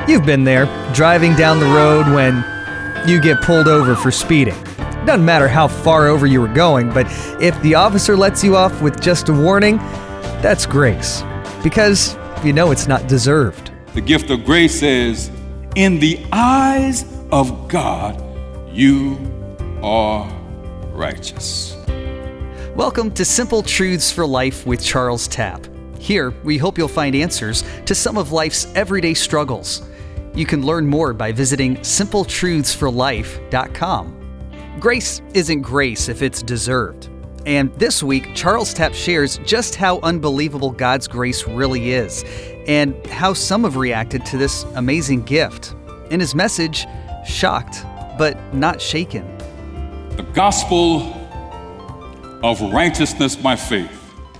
You've been there, driving down the road when you get pulled over for speeding. Doesn't matter how far over you were going, but if the officer lets you off with just a warning, that's grace, because you know it's not deserved. The gift of grace says, in the eyes of God, you are righteous. Welcome to Simple Truths for Life with Charles Tapp. Here, we hope you'll find answers to some of life's everyday struggles. You can learn more by visiting simpletruthsforlife.com. Grace isn't grace if it's deserved. And this week, Charles Tapp shares just how unbelievable God's grace really is, and how some have reacted to this amazing gift. In his message, Shocked, but Not Shaken. The gospel of righteousness by faith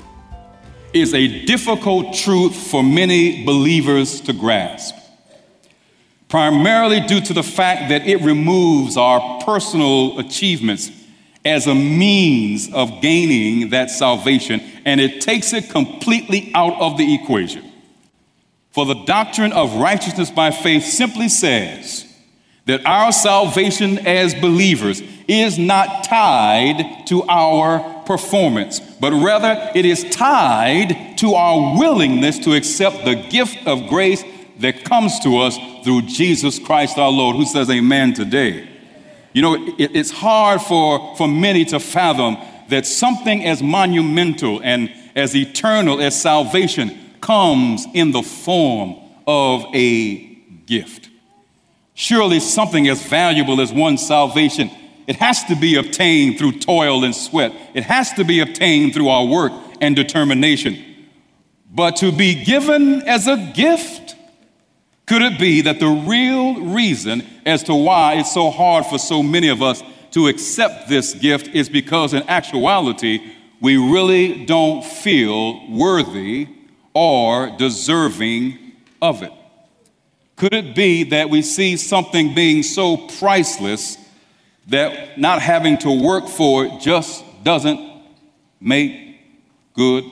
is a difficult truth for many believers to grasp, primarily due to the fact that it removes our personal achievements as a means of gaining that salvation, and it takes it completely out of the equation. For the doctrine of righteousness by faith simply says that our salvation as believers is not tied to our performance, but rather it is tied to our willingness to accept the gift of grace that comes to us through Jesus Christ our Lord. Who says amen today? You know, it's hard for many to fathom that something as monumental and as eternal as salvation comes in the form of a gift. Surely something as valuable as one's salvation, it has to be obtained through toil and sweat. It has to be obtained through our work and determination. But to be given as a gift, could it be that the real reason as to why it's so hard for so many of us to accept this gift is because in actuality, we really don't feel worthy or deserving of it? Could it be that we see something being so priceless that not having to work for it just doesn't make good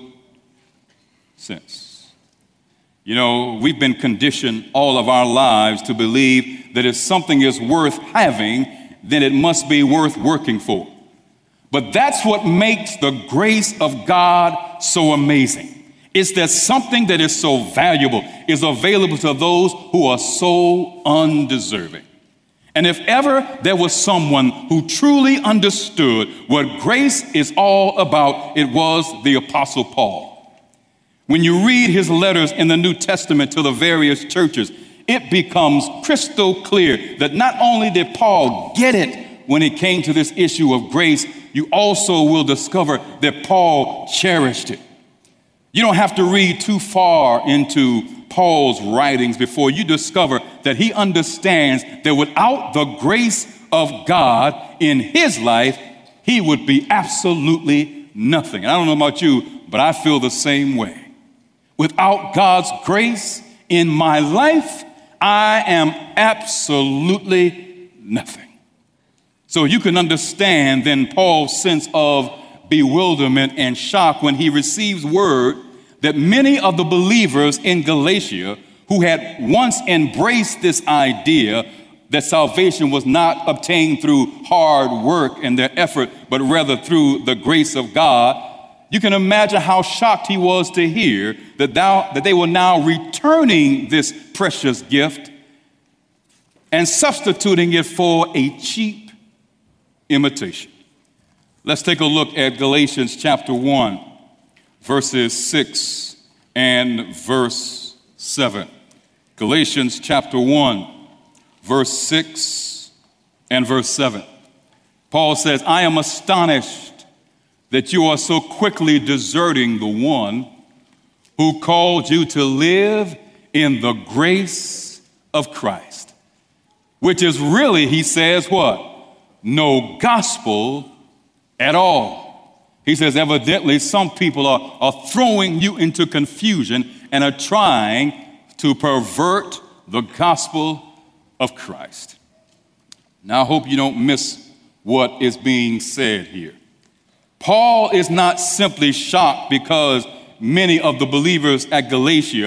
sense? You know, we've been conditioned all of our lives to believe that if something is worth having, then it must be worth working for. But that's what makes the grace of God so amazing. It's that something that is so valuable is available to those who are so undeserving. And if ever there was someone who truly understood what grace is all about, it was the Apostle Paul. When you read his letters in the New Testament to the various churches, it becomes crystal clear that not only did Paul get it when it came to this issue of grace, you also will discover that Paul cherished it. You don't have to read too far into Paul's writings before you discover that he understands that without the grace of God in his life, he would be absolutely nothing. And I don't know about you, but I feel the same way. Without God's grace in my life, I am absolutely nothing. So you can understand then Paul's sense of bewilderment and shock when he receives word that many of the believers in Galatia who had once embraced this idea that salvation was not obtained through hard work and their effort, but rather through the grace of God, you can imagine how shocked he was to hear that they were now returning this precious gift and substituting it for a cheap imitation. Let's take a look at Galatians chapter 1, verses 6 and verse 7. Galatians chapter 1, verse 6 and verse 7. Paul says, I am astonished that you are so quickly deserting the one who called you to live in the grace of Christ, which is really, he says, what? No gospel at all. He says, evidently, some people are throwing you into confusion and are trying to pervert the gospel of Christ. Now, I hope you don't miss what is being said here. Paul is not simply shocked because many of the believers at Galatia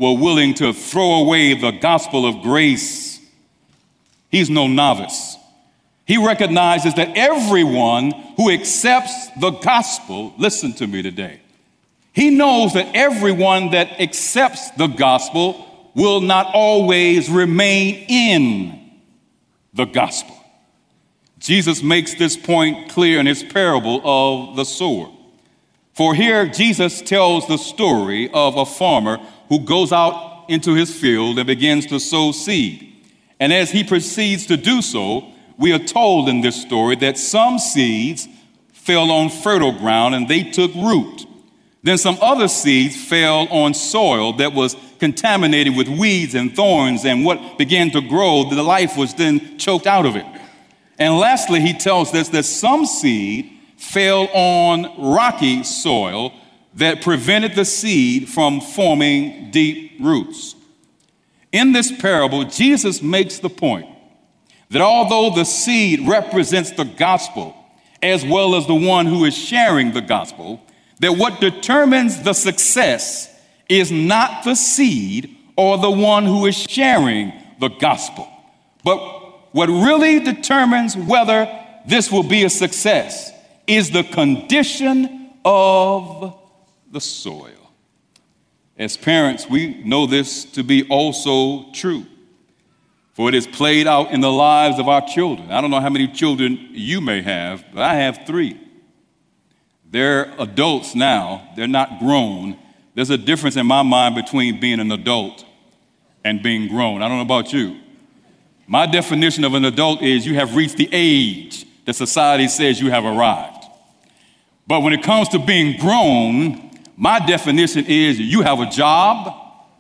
were willing to throw away the gospel of grace, he's no novice. He recognizes that everyone who accepts the gospel, listen to me today, he knows that everyone that accepts the gospel will not always remain in the gospel. Jesus makes this point clear in his parable of the sower. For here, Jesus tells the story of a farmer who goes out into his field and begins to sow seed. And as he proceeds to do so, we are told in this story that some seeds fell on fertile ground and they took root. Then some other seeds fell on soil that was contaminated with weeds and thorns, and what began to grow, the life was then choked out of it. And lastly, he tells us that some seed fell on rocky soil that prevented the seed from forming deep roots. In this parable, Jesus makes the point that although the seed represents the gospel as well as the one who is sharing the gospel, that what determines the success is not the seed or the one who is sharing the gospel, but what really determines whether this will be a success is the condition of the soil. As parents, we know this to be also true, for it is played out in the lives of our children. I don't know how many children you may have, but I have 3. They're adults now. They're not grown. There's a difference in my mind between being an adult and being grown. I don't know about you. My definition of an adult is you have reached the age that society says you have arrived. But when it comes to being grown, my definition is you have a job,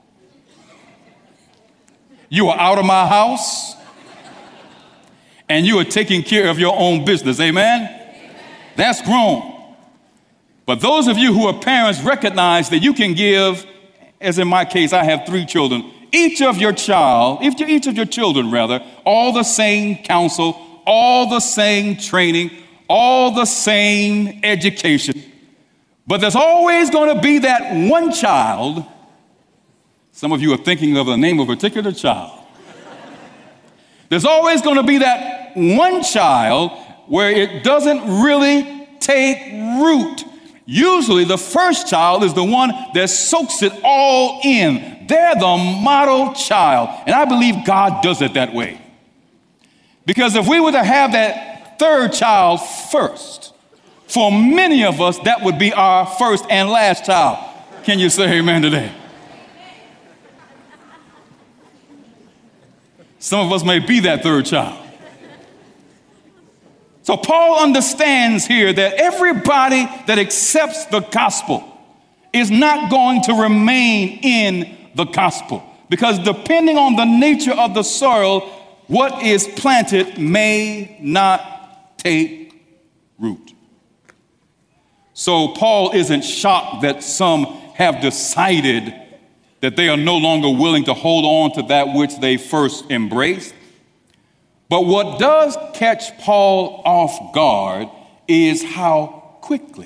you are out of my house, and you are taking care of your own business. Amen? That's grown. But those of you who are parents recognize that you can give, as in my case, I have 3 children, each of your children, all the same counsel, all the same training, all the same education. But there's always going to be that one child. Some of you are thinking of the name of a particular child. There's always going to be that one child where it doesn't really take root. Usually the first child is the one that soaks it all in. They're the model child. And I believe God does it that way. Because if we were to have that third child first, for many of us, that would be our first and last child. Can you say amen today? Some of us may be that third child. So Paul understands here that everybody that accepts the gospel is not going to remain in the gospel, because depending on the nature of the soil, what is planted may not take root. So Paul isn't shocked that some have decided that they are no longer willing to hold on to that which they first embraced. But what does catch Paul off guard is how quickly.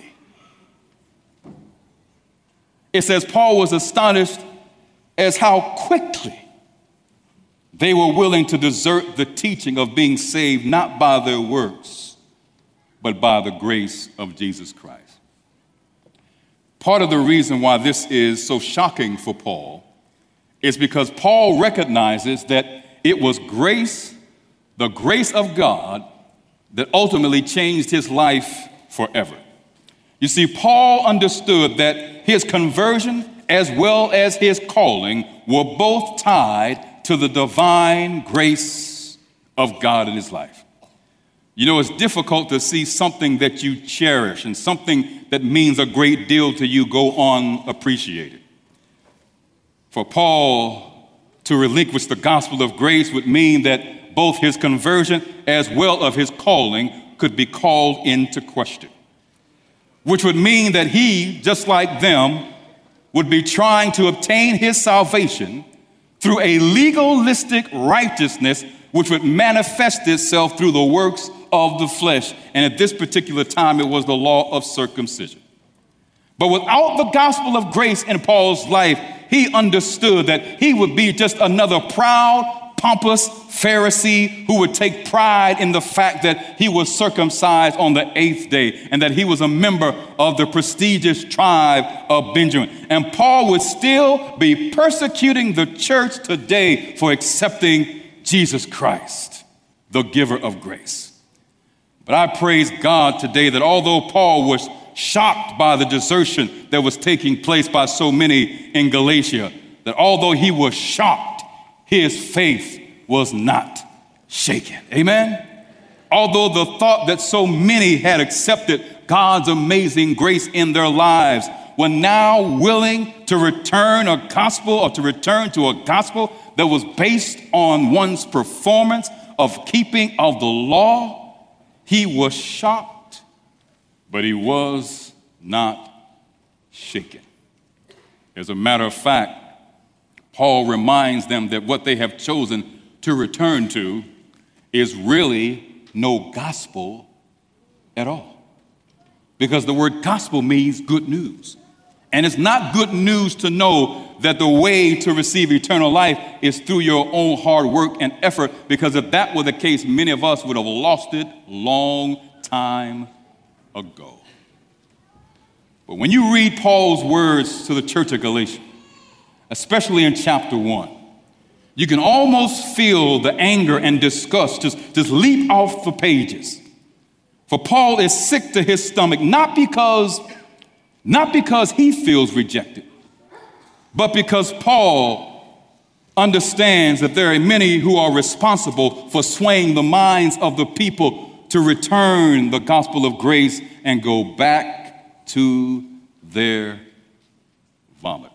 It says Paul was astonished as how quickly they were willing to desert the teaching of being saved not by their works, but by the grace of Jesus Christ. Part of the reason why this is so shocking for Paul is because Paul recognizes that it was grace, the grace of God, that ultimately changed his life forever. You see, Paul understood that his conversion as well as his calling were both tied to the divine grace of God in his life. You know, it's difficult to see something that you cherish and something that means a great deal to you go unappreciated. For Paul to relinquish the gospel of grace would mean that both his conversion as well as his calling could be called into question, which would mean that he, just like them, would be trying to obtain his salvation through a legalistic righteousness which would manifest itself through the works of the flesh. And at this particular time, it was the law of circumcision. But without the gospel of grace in Paul's life, he understood that he would be just another proud, pompous Pharisee who would take pride in the fact that he was circumcised on the 8th day and that he was a member of the prestigious tribe of Benjamin. And Paul would still be persecuting the church today for accepting Jesus Christ, the giver of grace. But I praise God today that although Paul was shocked by the desertion that was taking place by so many in Galatia, that although he was shocked, his faith was not shaken. Amen? Although the thought that so many had accepted God's amazing grace in their lives were now willing to return to a gospel that was based on one's performance of keeping of the law, he was shocked, but he was not shaken. As a matter of fact, Paul reminds them that what they have chosen to return to is really no gospel at all. Because the word gospel means good news. And it's not good news to know that the way to receive eternal life is through your own hard work and effort, because if that were the case, many of us would have lost it long time ago. But when you read Paul's words to the church of Galatia, especially in chapter 1, you can almost feel the anger and disgust just leap off the pages. For Paul is sick to his stomach, not because he feels rejected, but because Paul understands that there are many who are responsible for swaying the minds of the people to return the gospel of grace and go back to their vomit.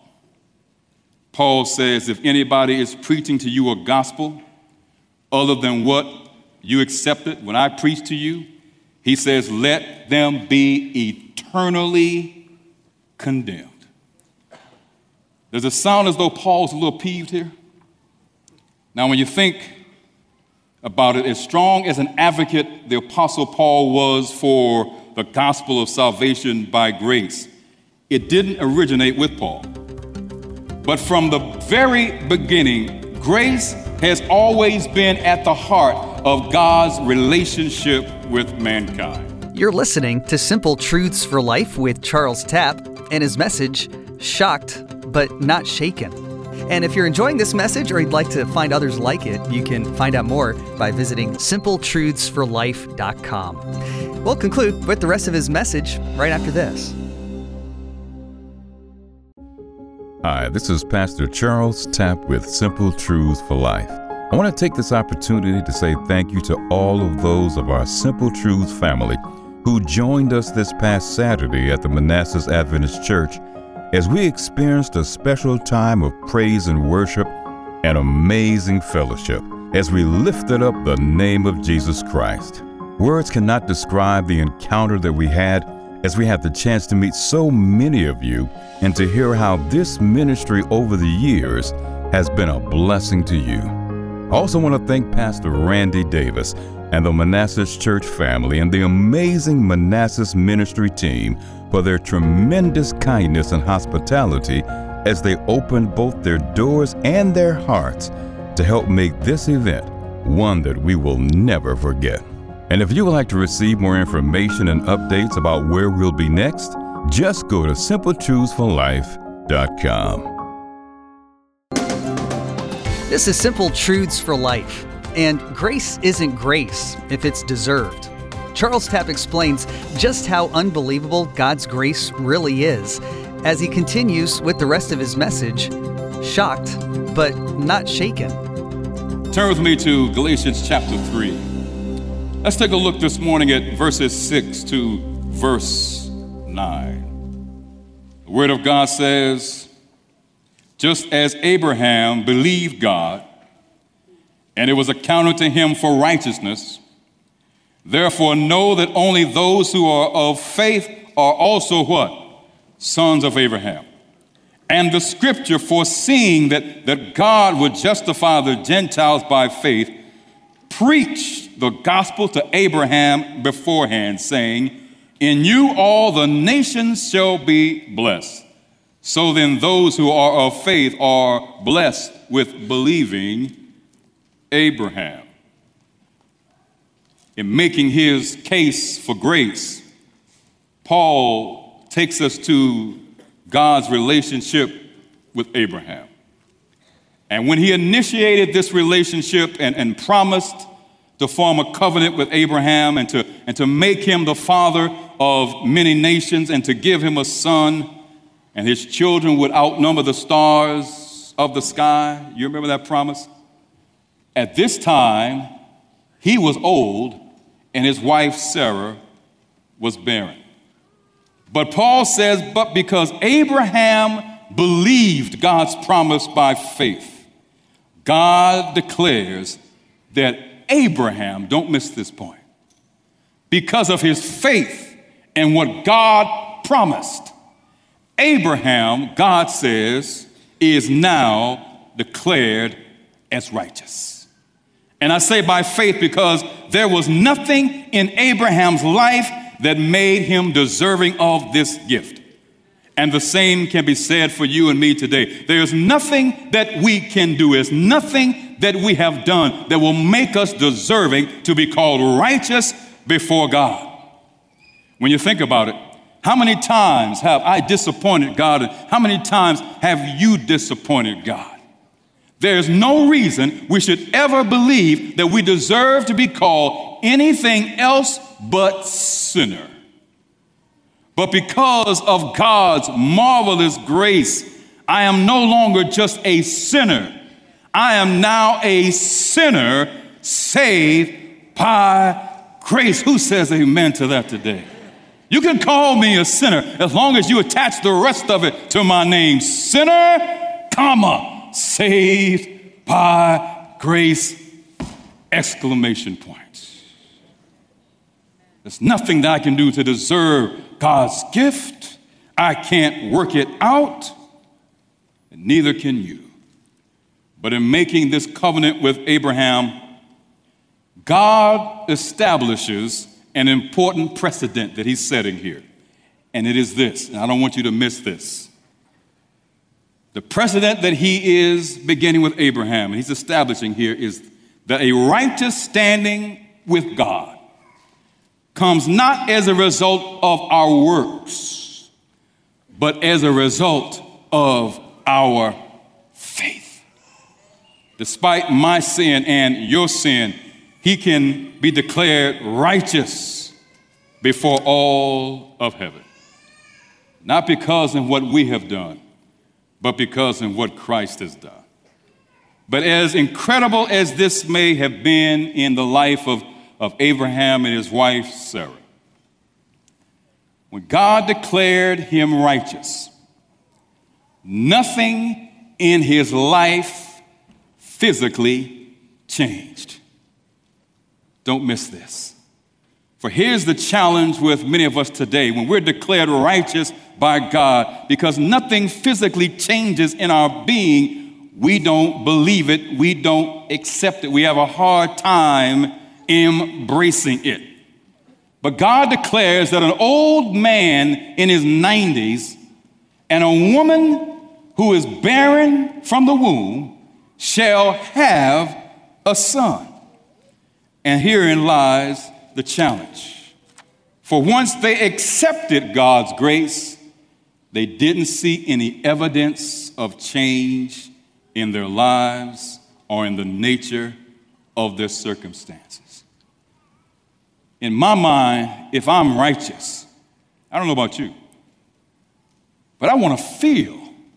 Paul says, if anybody is preaching to you a gospel other than what you accepted when I preached to you, he says, let them be eternally condemned. Does it sound as though Paul's a little peeved here? Now, when you think about it, as strong as an advocate the Apostle Paul was for the gospel of salvation by grace, it didn't originate with Paul. But from the very beginning, grace has always been at the heart of God's relationship with mankind. You're listening to Simple Truths for Life with Charles Tapp and his message, Shocked But Not Shaken. And if you're enjoying this message or you'd like to find others like it, you can find out more by visiting simpletruthsforlife.com. We'll conclude with the rest of his message right after this. Hi, this is Pastor Charles Tapp with Simple Truths for Life. I want to take this opportunity to say thank you to all of those of our Simple Truths family who joined us this past Saturday at the Manassas Adventist Church as we experienced a special time of praise and worship and amazing fellowship as we lifted up the name of Jesus Christ. Words cannot describe the encounter that we had as we had the chance to meet so many of you and to hear how this ministry over the years has been a blessing to you. I also want to thank Pastor Randy Davis and the Manassas Church family and the amazing Manassas ministry team for their tremendous kindness and hospitality as they opened both their doors and their hearts to help make this event one that we will never forget. And if you would like to receive more information and updates about where we'll be next, just go to simpletruthsforlife.com. This is Simple Truths for Life, and grace isn't grace if it's deserved. Charles Tapp explains just how unbelievable God's grace really is as he continues with the rest of his message, Shocked But Not Shaken. Turn with me to Galatians chapter 3. Let's take a look this morning at verses 6 to verse 9. The Word of God says, just as Abraham believed God, and it was accounted to him for righteousness, therefore know that only those who are of faith are also what? Sons of Abraham. And the scripture, foreseeing that God would justify the Gentiles by faith, preached the gospel to Abraham beforehand, saying, in you all the nations shall be blessed. So then those who are of faith are blessed with believing Abraham. In making his case for grace, Paul takes us to God's relationship with Abraham. And when he initiated this relationship and promised to form a covenant with Abraham and to make him the father of many nations and to give him a son, and his children would outnumber the stars of the sky. You remember that promise? At this time, he was old and his wife Sarah was barren. But Paul says, but because Abraham believed God's promise by faith, God declares that Abraham, don't miss this point, because of his faith in what God promised, Abraham, God says, is now declared as righteous. And I say by faith because there was nothing in Abraham's life that made him deserving of this gift. And the same can be said for you and me today. There's nothing that we can do. There's nothing that we have done that will make us deserving to be called righteous before God. When you think about it, how many times have I disappointed God? And how many times have you disappointed God? There's no reason we should ever believe that we deserve to be called anything else but sinner. But because of God's marvelous grace, I am no longer just a sinner. I am now a sinner saved by grace. Who says amen to that today? You can call me a sinner as long as you attach the rest of it to my name. Sinner, comma, saved by grace, exclamation point. There's nothing that I can do to deserve God's gift. I can't work it out, and neither can you. But in making this covenant with Abraham, God establishes an important precedent that he's setting here. And it is this, and I don't want you to miss this. The precedent that he is beginning with Abraham, and he's establishing here, is that a righteous standing with God comes not as a result of our works, but as a result of our faith. Despite my sin and your sin, he can be declared righteous before all of heaven. Not because of what we have done, but because of what Christ has done. But as incredible as this may have been in the life of Abraham and his wife Sarah, when God declared him righteous, nothing in his life physically changed. Don't miss this. For here's the challenge with many of us today. When we're declared righteous by God, because nothing physically changes in our being, we don't believe it, we don't accept it. We have a hard time embracing it. But God declares that an old man in his 90s and a woman who is barren from the womb shall have a son. And herein lies the challenge. For once they accepted God's grace, they didn't see any evidence of change in their lives or in the nature of their circumstances. In my mind, if I'm righteous, I don't know about you, but I want to feel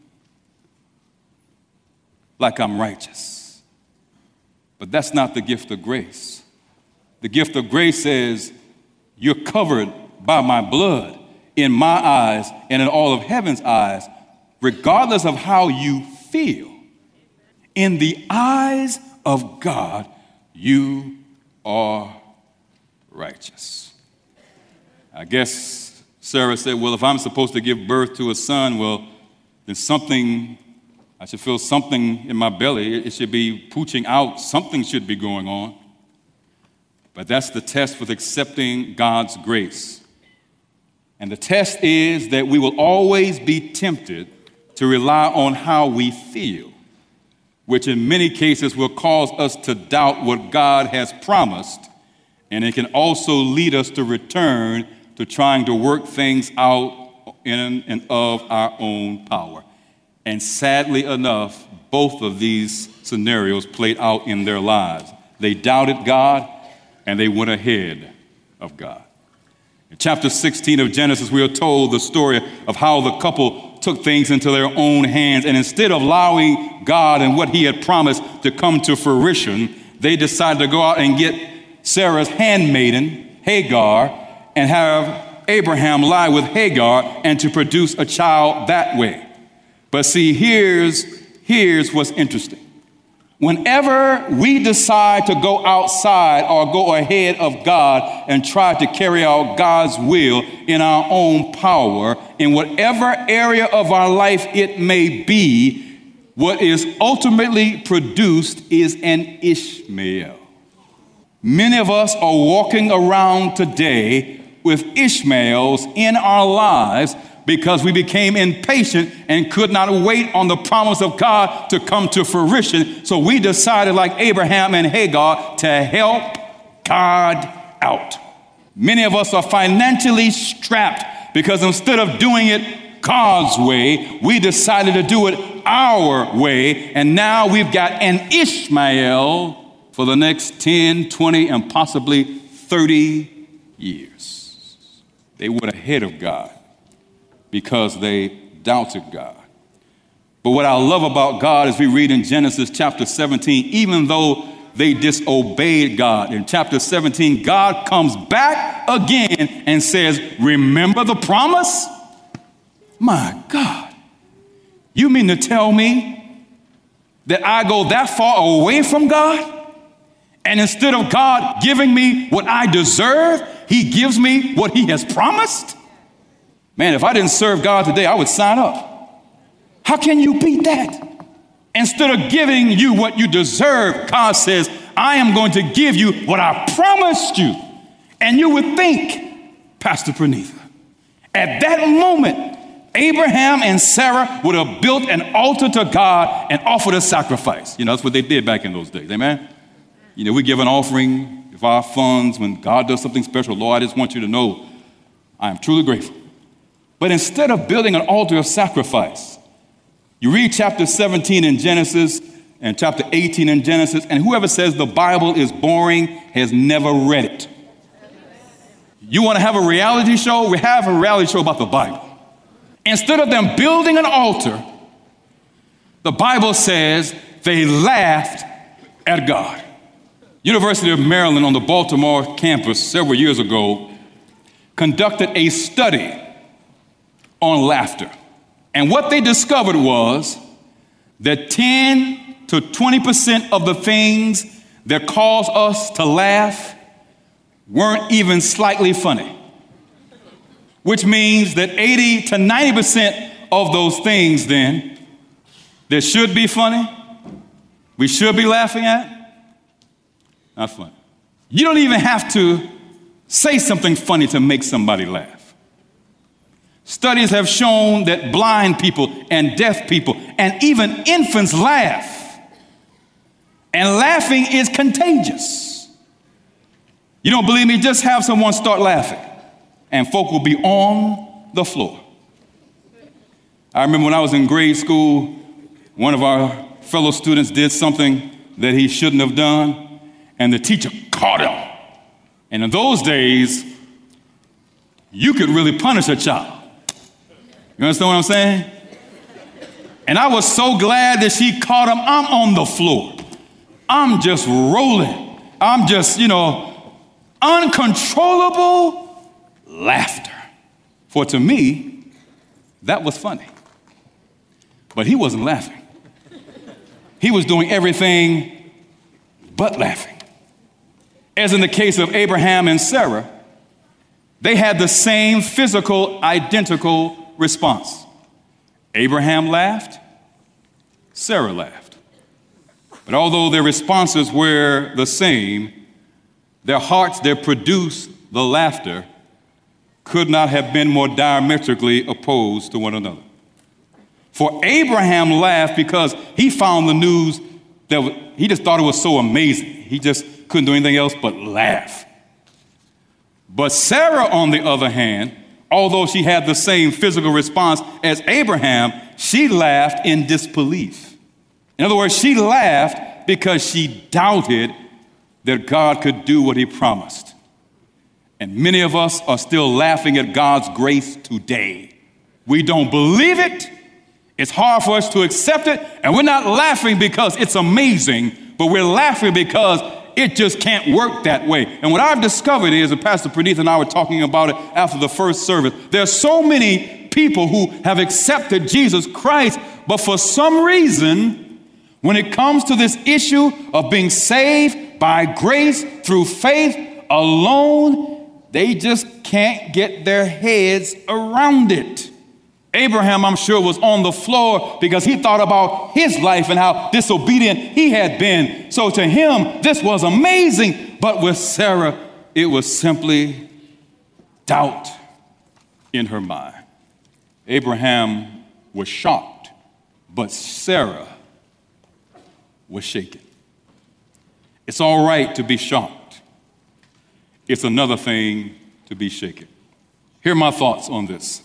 like I'm righteous. But that's not the gift of grace. The gift of grace says, you're covered by my blood in my eyes and in all of heaven's eyes, regardless of how you feel. In the eyes of God, you are righteous. I guess Sarah said, well, if I'm supposed to give birth to a son, well, then I should feel something in my belly. It should be pooching out. Something should be going on. But that's the test with accepting God's grace. And the test is that we will always be tempted to rely on how we feel, which in many cases will cause us to doubt what God has promised, and it can also lead us to return to trying to work things out in and of our own power. And sadly enough, both of these scenarios played out in their lives. They doubted God, and they went ahead of God. In chapter 16 of Genesis, we are told the story of how the couple took things into their own hands, and instead of allowing God and what he had promised to come to fruition, they decided to go out and get Sarah's handmaiden, Hagar, and have Abraham lie with Hagar and to produce a child that way. But see, here's what's interesting. Whenever we decide to go outside or go ahead of God and try to carry out God's will in our own power, in whatever area of our life it may be, what is ultimately produced is an Ishmael. Many of us are walking around today with Ishmaels in our lives because we became impatient and could not wait on the promise of God to come to fruition. So we decided, like Abraham and Hagar, to help God out. Many of us are financially strapped because instead of doing it God's way, we decided to do it our way. And now we've got an Ishmael for the next 10, 20, and possibly 30 years. They went ahead of God because they doubted God. But what I love about God is we read in Genesis chapter 17, even though they disobeyed God, in chapter 17, God comes back again and says, remember the promise? My God, you mean to tell me that I go that far away from God? And instead of God giving me what I deserve, he gives me what he has promised? Man, if I didn't serve God today, I would sign up. How can you beat that? Instead of giving you what you deserve, God says, I am going to give you what I promised you. And you would think, Pastor Pranitha, at that moment, Abraham and Sarah would have built an altar to God and offered a sacrifice. You know, that's what they did back in those days, amen? You know, we give an offering of our funds when God does something special. Lord, I just want you to know I am truly grateful. But instead of building an altar of sacrifice, you read chapter 17 in Genesis and chapter 18 in Genesis, and whoever says the Bible is boring has never read it. You want to have a reality show? We have a reality show about the Bible. Instead of them building an altar, the Bible says they laughed at God. University of Maryland on the Baltimore campus several years ago conducted a study on laughter. And what they discovered was that 10 to 20% of the things that cause us to laugh weren't even slightly funny, which means that 80 to 90% of those things then that should be funny, we should be laughing at, not funny. You don't even have to say something funny to make somebody laugh. Studies have shown that blind people and deaf people and even infants laugh. And laughing is contagious. You don't believe me? Just have someone start laughing and folk will be on the floor. I remember when I was in grade school, one of our fellow students did something that he shouldn't have done, and the teacher caught him. And in those days, you could really punish a child. You understand what I'm saying? And I was so glad that she caught him. I'm on the floor. I'm just rolling. I'm just, uncontrollable laughter. For to me, that was funny. But he wasn't laughing. He was doing everything but laughing. As in the case of Abraham and Sarah, they had the same physical, identical response. Abraham laughed, Sarah laughed. But although their responses were the same, their hearts that produced the laughter could not have been more diametrically opposed to one another. For Abraham laughed because he found the news he just thought it was so amazing. He just couldn't do anything else but laugh. But Sarah, on the other hand, although she had the same physical response as Abraham, she laughed in disbelief. In other words, she laughed because she doubted that God could do what he promised. And many of us are still laughing at God's grace today. We don't believe it. It's hard for us to accept it. And we're not laughing because it's amazing, but we're laughing because it just can't work that way. And what I've discovered is, and Pastor Praneeth and I were talking about it after the first service, there's so many people who have accepted Jesus Christ, but for some reason, when it comes to this issue of being saved by grace through faith alone, they just can't get their heads around it. Abraham, I'm sure, was on the floor because he thought about his life and how disobedient he had been. So to him, this was amazing. But with Sarah, it was simply doubt in her mind. Abraham was shocked, but Sarah was shaken. It's all right to be shocked. It's another thing to be shaken. Here are my thoughts on this.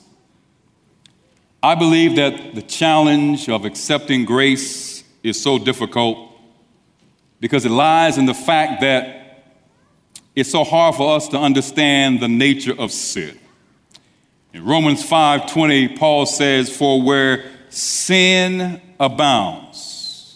I believe that the challenge of accepting grace is so difficult because it lies in the fact that it's so hard for us to understand the nature of sin. In Romans 5:20, Paul says, "For where sin abounds,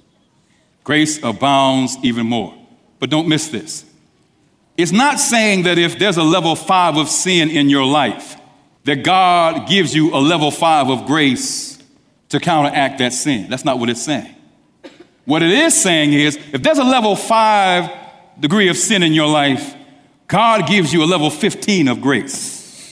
grace abounds even more." But don't miss this. It's not saying that if there's a level 5 of sin in your life, that God gives you a level 5 of grace to counteract that sin. That's not what it's saying. What it is saying is, if there's a level 5 degree of sin in your life, God gives you a level 15 of grace.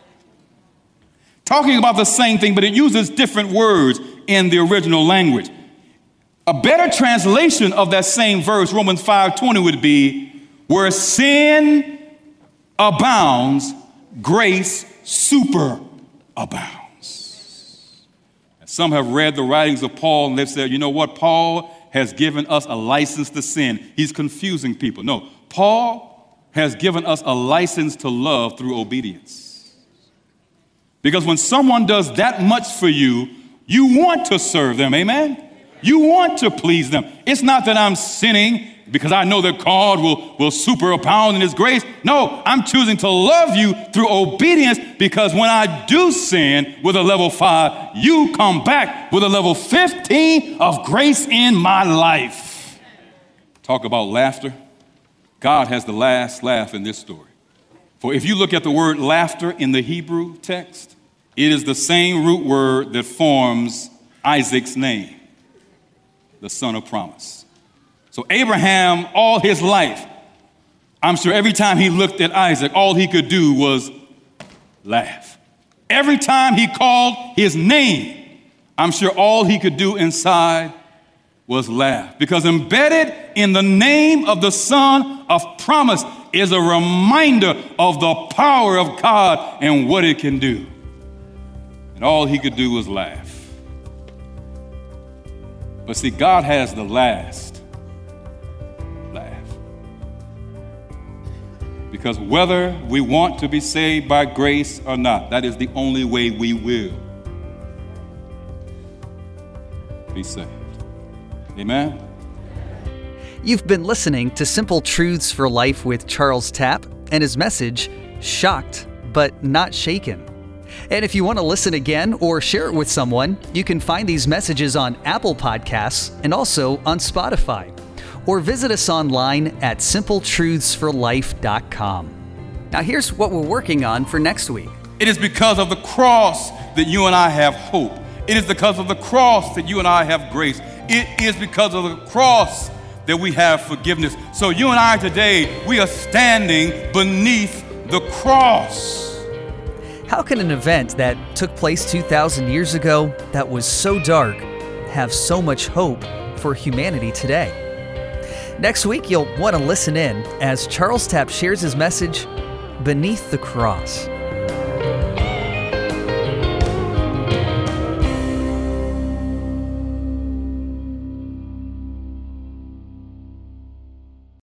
Talking about the same thing, but it uses different words in the original language. A better translation of that same verse, Romans 5:20, would be, where sin abounds, grace super abounds. And some have read the writings of Paul and they've said, you know what? Paul has given us a license to sin. He's confusing people. No, Paul has given us a license to love through obedience. Because when someone does that much for you, you want to serve them, amen? You want to please them. It's not that I'm sinning because I know that God will superabound in his grace. No, I'm choosing to love you through obedience because when I do sin with a level 5, you come back with a level 15 of grace in my life. Talk about laughter. God has the last laugh in this story. For if you look at the word laughter in the Hebrew text, it is the same root word that forms Isaac's name, the son of promise. So Abraham, all his life, I'm sure every time he looked at Isaac, all he could do was laugh. Every time he called his name, I'm sure all he could do inside was laugh. Because embedded in the name of the son of promise is a reminder of the power of God and what it can do. And all he could do was laugh. But see, God has the last laugh. Because whether we want to be saved by grace or not, that is the only way we will be saved. Amen? You've been listening to Simple Truths for Life with Charles Tapp and his message, Shocked But Not Shaken. And if you want to listen again or share it with someone, you can find these messages on Apple Podcasts and also on Spotify. Or visit us online at simpletruthsforlife.com. Now here's what we're working on for next week. It is because of the cross that you and I have hope. It is because of the cross that you and I have grace. It is because of the cross that we have forgiveness. So you and I today, we are standing beneath the cross. How can an event that took place 2,000 years ago that was so dark have so much hope for humanity today? Next week, you'll want to listen in as Charles Tapp shares his message, Beneath the Cross.